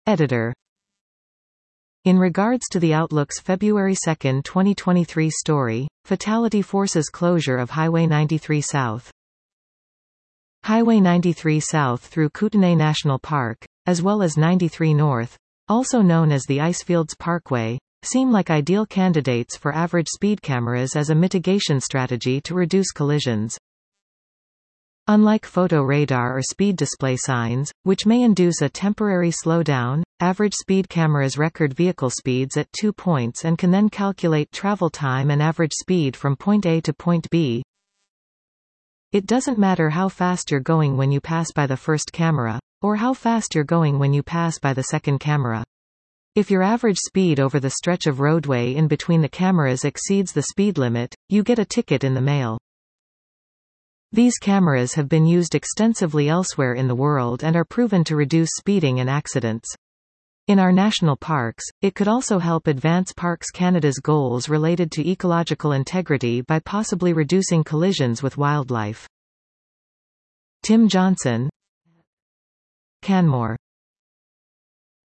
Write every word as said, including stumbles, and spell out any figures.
Editor. In regards to the Outlook's February second twenty twenty-three story, Fatality forces closure of Highway ninety-three South. Highway ninety-three South through Kootenay National Park, as well as ninety-three North, also known as the Icefields Parkway, seem like ideal candidates for average speed cameras as a mitigation strategy to reduce collisions. Unlike photo radar or speed display signs, which may induce a temporary slowdown, average speed cameras record vehicle speeds at two points and can then calculate travel time and average speed from point A to point B. It doesn't matter how fast you're going when you pass by the first camera, or how fast you're going when you pass by the second camera. If your average speed over the stretch of roadway in between the cameras exceeds the speed limit, you get a ticket in the mail. These cameras have been used extensively elsewhere in the world and are proven to reduce speeding and accidents. In our national parks, it could also help advance Parks Canada's goals related to ecological integrity by possibly reducing collisions with wildlife. Tim Johnson, Canmore.